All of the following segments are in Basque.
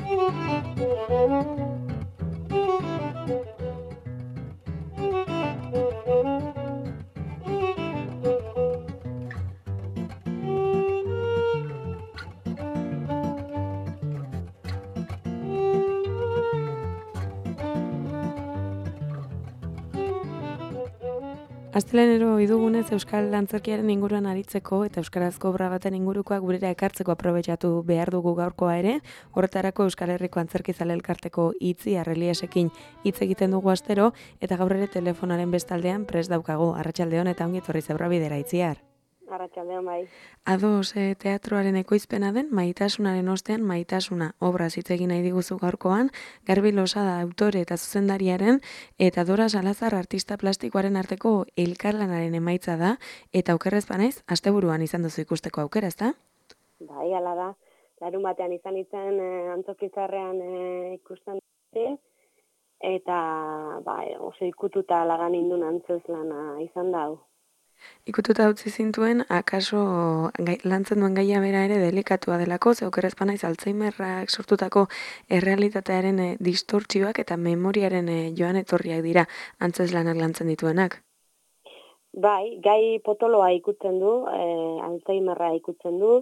Astelehenero ohi dugunez euskal antzerkiaren inguruan aritzeko eta euskarazko obra baten ingurukoak gurera ekartzeko aprobetxatu behar dugu gaurkoa ere. Horretarako Euskal Herriko Antzerkizale Elkarteko Itziar Eliesekin hitz egiten dugu astero eta gaur ere telefonaren bestaldean prest daukagu. Arratsaldeon eta ongi etorri Zebrabidera, Itziar. Arratsaldeon bai. Ados teatroaren ekoizpena den Maitasunaren ostean Maitasuna obra hitz egin nahi diguzu gaurkoan, Garbi Losada autore eta zuzendariaren eta Dora Salazar artista plastikoaren arteko elkarlanaren emaitza da eta okerrez banaiz asteburuan izan duzu ikusteko aukera, ezta? Bai, hala da. Larunbatean izan Antzokitzarrean ikusten dut eta oso ikututa lagan indun antzeslana izan da hau. Ikututa utzi zintuen, akaso lantzen duen gaia bera ere delikatua delako, ze okerrez banaiz Alzheimerrak sortutako errealitatearen distortzioak eta memoriaren joan etorriak dira antzeslanak lantzen dituenak. Bai, gai potoloa ikutzen du, Alzheimerra ikutzen du,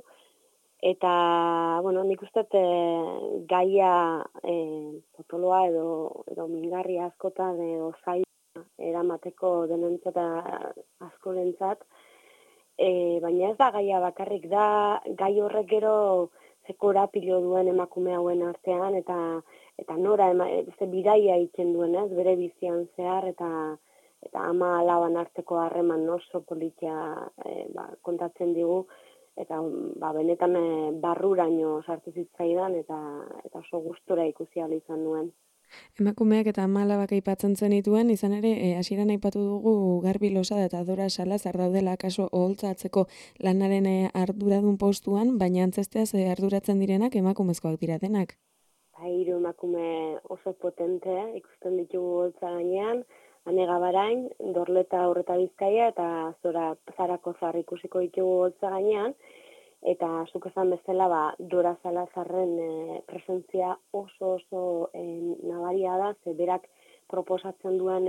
eta, nik uste gaia potoloa edo mingarri askotan edo zaila eramateko denentzat askorentzat, baina ez da gaia bakarrik da, gai horrek gero korapilo duen emakume hauen artean, eta nora bidaia egiten duen, bere bizian zehar, eta ama alaban arteko harreman oso politia kontatzen digu, eta benetan barruraino sartu zitzaidan, eta oso gustora ikusi ahal izan nuen. Emakumeak eta ama alabak aipatzen zenituen, izan ere, hasieran aipatu dugu Garbi Losada eta Dora Salazar daudela kaso oholtzatzeko lanaren arduradun postuan, baina antzesteaz arduratzen direnak emakumezkoak dira denak. Hiru emakume oso potente, ikusten ditugu oholtza gainean, Ane Gabarain, Dorleta Horreta Bizkaia eta Zarako Zar ikusiko ditugu oholtza gainean, eta zuk esan bezala Dora Salazarren presentzia oso nabaria da, ze berak proposatzen duen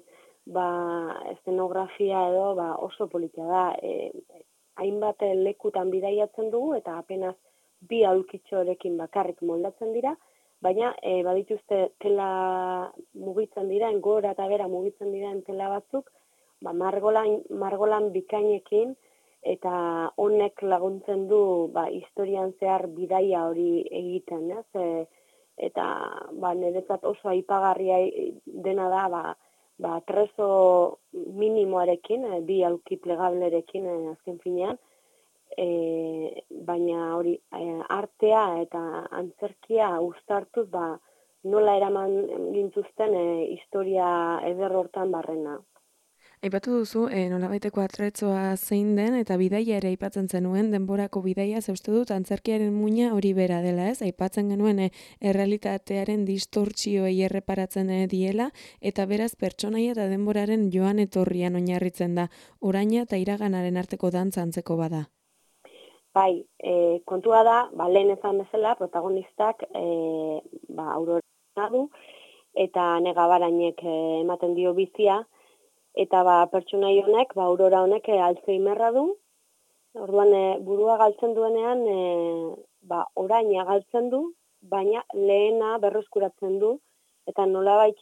eszenografia edo oso politia da. Hainbat lekutan bidaiatzen dugu eta apenas bi aulkitxorekin bakarrik moldatzen dira, baina badituzte tela mugitzen dira, gora eta bera mugitzen dira tela batzuk, margolan bikainekin, eta honek laguntzen du historian zehar bidaia hori egiten, eta niretzat oso aipagarria dena da trezo minimoarekin, bi aulki plegablerekin azken finean, baina hori artea eta antzerkia uztartuz nola eraman gintuzten historia eder hortan barrena. Aipatu duzu, nolabaiteko atretzoa zein den, eta bidaia ere aipatzen zenuen, denborako bidaia zeuste dut, antzerkiaren muina hori bera dela, ez? Aipatzen genuen errealitatearen distortzioei erreparatzen diela, eta beraz pertsonaia eta denboraren joan etorrian oinarritzen da, oraina eta iraganaren arteko dantza antzeko bada. Bai, kontua da, lehen ezan bezala, protagonistak Aurora du, eta Ane Gabarainek ematen dio bizia, eta pertsonai honek, Aurora honek Alzheimerra du, orduan burua galtzen duenean, oraina galtzen du, baina lehena berreskuratzen du, eta nolabait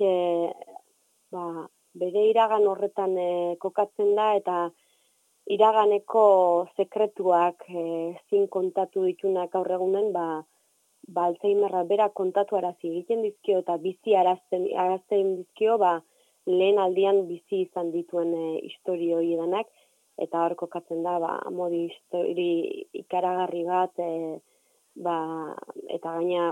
bere iragan horretan kokatzen da, eta iraganeko sekretuak zin kontatu ditunak gaur egunen, Alzheimerra bera kontatu arazi egiten dizkio, eta bizi arazten dizkio, lehen aldian bizi izan dituen historio danak, eta hor kokatzen da, modi histori ikaragarri bat, eta gaina,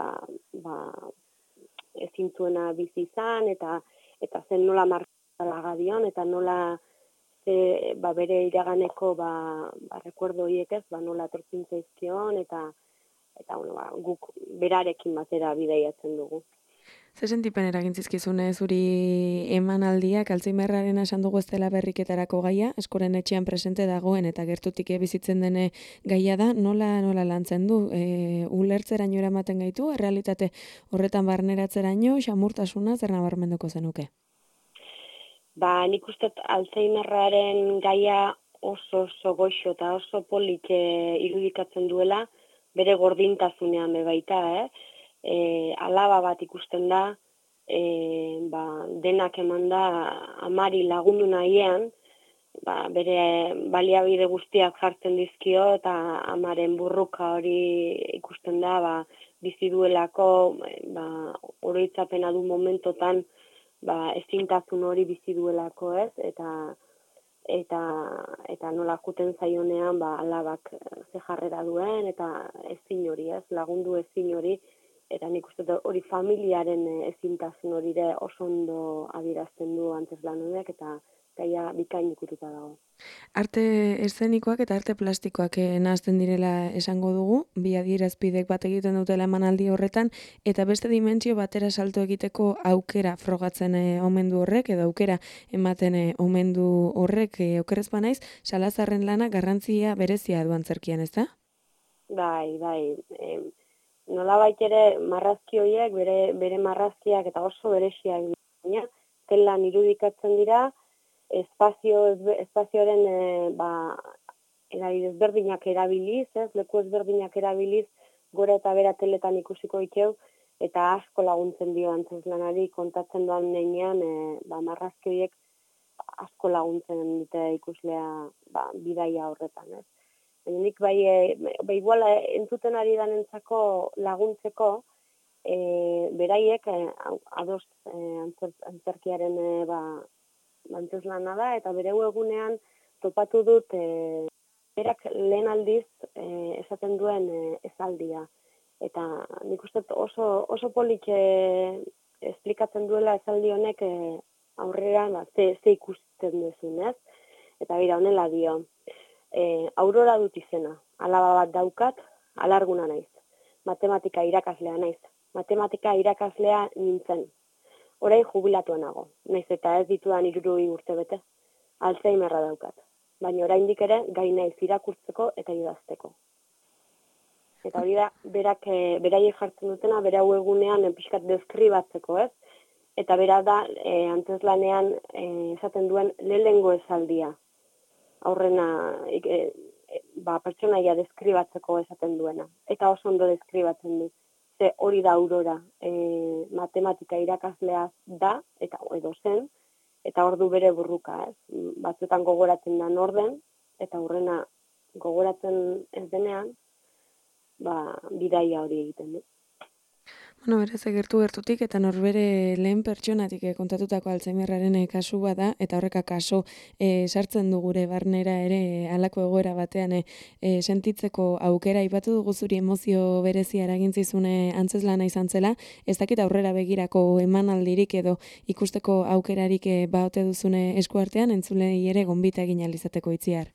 ezin zuena bizi izan, eta zen nola markala gadion, eta nola bere iraganeko rekuerdo horiek ez, nola etortzen zaizkion, eta guk berarekin batera bidaiatzen dugu. Ze sentipen eragin zizkizune zuri emanaldiak Alzheimerraren esan dugu ez dela berriketarako gaia, eskoren etxean presente dagoen eta gertutik bizitzen dene gaia da, nola lantzen du? Ulertzeraino eramaten gaitu, errealitate horretan barneratzeraino, xamurtasuna zer nabarmenduko zenuke? Nik uste Alzheimerraren gaia oso goxo eta oso polit irudikatzen duela, bere gordintasunean baita, alaba bat ikusten da, denak eman da amari lagundu nahiean, bere baliabide guztiak jartzen dizkio eta amaren burruka hori ikusten da, bizi duelako, oroitzapena du momentotan, ezintasun hori bizi duelako, ez? Eta nola juten zaionean, alabak ze jarrera duen, eta ezin hori, ez? Lagundu ezin hori, eta nik uste hori familiaren ezintasun hori oso ondo adierazten du antzezlan honek, eta gaia bikain ikututa dago. Arte eszenikoak eta arte plastikoak nahazten direla esango dugu, bi adierazpidek bat egiten dutela emanaldi horretan, eta beste dimentsio batera salto egiteko aukera frogatzen omen du horrek, edo aukera ematen omen du horrek, okerrez banaiz, Salazarren lana garrantzia berezia du antzerkian, ez da? Bai, nolabait ere marrazki horiek, bere marrazkiak eta oso bereziak dira, zelan irudikatzen dira, espazioaren ezberdinak erabiliz, leku ezberdinak erabiliz, gora eta bera teletan ikusiko ikeu, eta asko laguntzen dio antzezlanari kontatzen doan neinean, marrazki horiek asko laguntzen dute ikuslea bidaia horretan, ez? Nik igual entzuten ari danentzako laguntzeko, beraiek ados antzerkiaren antzezlana da, eta bere egunean topatu dut berak lehen aldiz esaten duen esaldia. Eta nik uste oso polik esplikatzen duela esaldi honek aurrera ze ikusten duzun, ez? Eta bera honela dio. Aurora dut izena, alaba bat daukat, alarguna naiz. Matematika irakaslea naiz. Matematika irakaslea nintzen. Orain jubilatua nago, naiz eta ez ditudan 60 urte bete. Alzheimerra daukat. Baina oraindik ere gai naiz irakurtzeko eta idazteko. Eta hori da, beraiek jartzen dutena, bera egunean pixkat deskribatzeko, ez? Eta bera da, antzeslanean esaten duen lehengo esaldia. Aurrena pertsonaia deskribatzeko esaten duena. Eta oso ondo deskribatzen du. Ze hori da Aurora, matematika irakaslea da, edo zen, eta ordu bere burruka, ez? Batzuetan gogoratzen da norden, eta aurrena gogoratzen ez denean, bidaia hori egiten du. Bueno, beraz, gertutik eta norbere lehen pertsonatik kontatutako Alzheimerraren kasu bada, eta horreka kaso sartzen du gure barnera ere halako egoera batean sentitzeko aukera aipatu dugu zuri emozio berezia eragintzizune antzeslana izan zela, ez dakit aurrera begirako emanaldirik edo ikusteko aukerarik baote duzune eskuartean, entzulei ere gonbita egin alizateko itziar.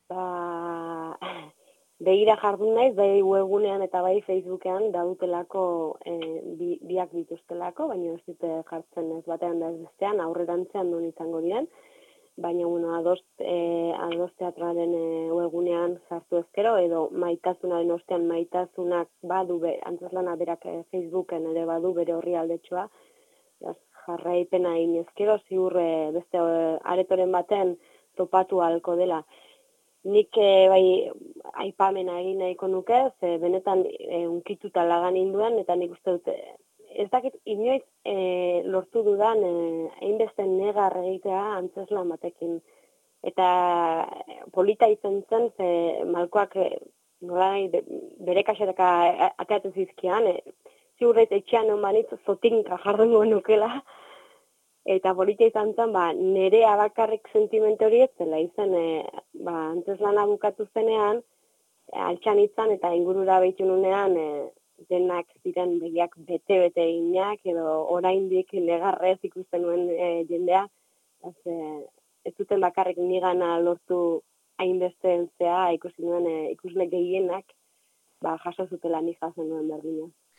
Begira jardun naiz, bai webunean eta bai Facebookean dautelako biak dituztelako, baina ez dute jartzen ez batean da ez bestean, aurrerantzean non izango diren, baina ados teatroaren webunean sartu ezkero, edo maitasunaren ostean maitasunak badu, antzeslana berak Facebooken ere badu bere horri aldetxoa, jarraipena egin ezkero, ziur beste aretoren baten topatu ahalko dela. Nik aipamena egin nahiko nuke, ze benetan unkituta lagan induen, eta nik uste dute, ez dakit inoiz lortu dudan hainbeste negar egitea antzeslan batekin. Eta polita izan zen, ze malkoak bere kaxeraka ateatzen zizkian, ziurrez etxean non banitz zotinka jardungo nukela, eta polita izan zen, nire abakarrik sentimentu hori ez zela izan, antzeslana bukatu zenean, altxan izan eta ingurura behitu nunean, denak ziren begiak bete-bete eginak, edo oraindik negarrez ikusten nuen jendea, ez zuten bakarrik nigana lortu hainbeste entzea, ikusi nuen ikusle gehienak, jaso zutela nik jaso nuen berdina.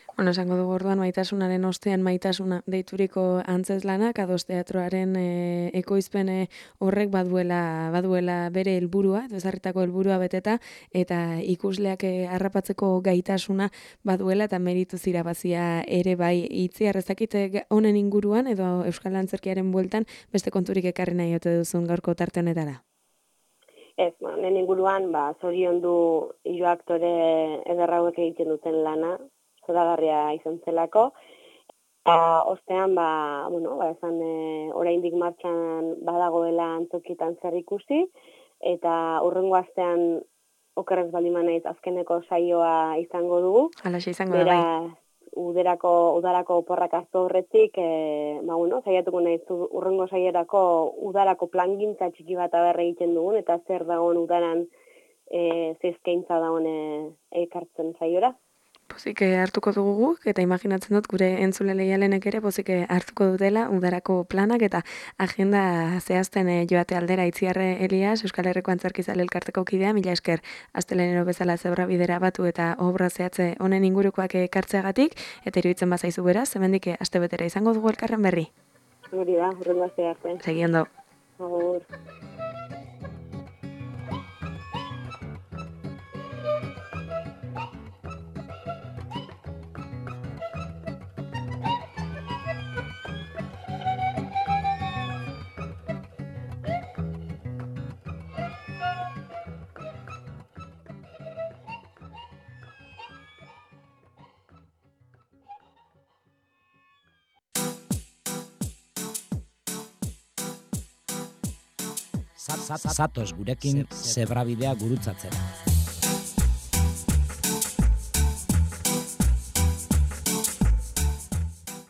Bueno, esango dugu orduan maitasunaren ostean maitasuna deituriko antzeslanak ados teatroaren ekoizpen horrek baduela bere helburua, edo ezarritako helburua beteta eta ikusleak harrapatzeko gaitasuna baduela eta merituz irabazia ere bai. Itziar ezakite honen inguruan edo Euskal Antzerkiaren bueltan beste konturik ekarri nahi ote duzun gaurko tarte honetara. Ez, honen inguruan, zoriondu hiru aktore eder hauek egiten duten lana, zoragarria izan zelako. Ostean, esan oraindik martxan badagoela antokietan zer ikusi, eta hurrengo astean okerrez balimanaiz azkeneko saioa izango dugu. Halaxe izango da, bai. Udarako oporrak hartu horretik, saiatuko naiz urrengo saierako udarako plangintza txiki bat aberre egiten dugun, eta zer dagoen udaran zizkeintza dagoen ekartzen saiora. Pozik hartuko dugu guk, eta imaginatzen dut gure entzule leialenek ere pozik hartuko dutela udarako planak eta agenda zehazten joate aldera. Itziarre Elias, Euskal Herriko Antzerkizale elkarteko kidea, mila esker Astelenero bezala Zebrabidera batu eta obra zehatze honen ingurukoak ekartzeagatik, eta iruditzen bazaizu beraz, hemendik astebetera izango dugu elkarren berri. Hori da, hurrengo aste arte. Segi ondo. Agur. Zatoz gurekin Zebrabidea gurutzatzera.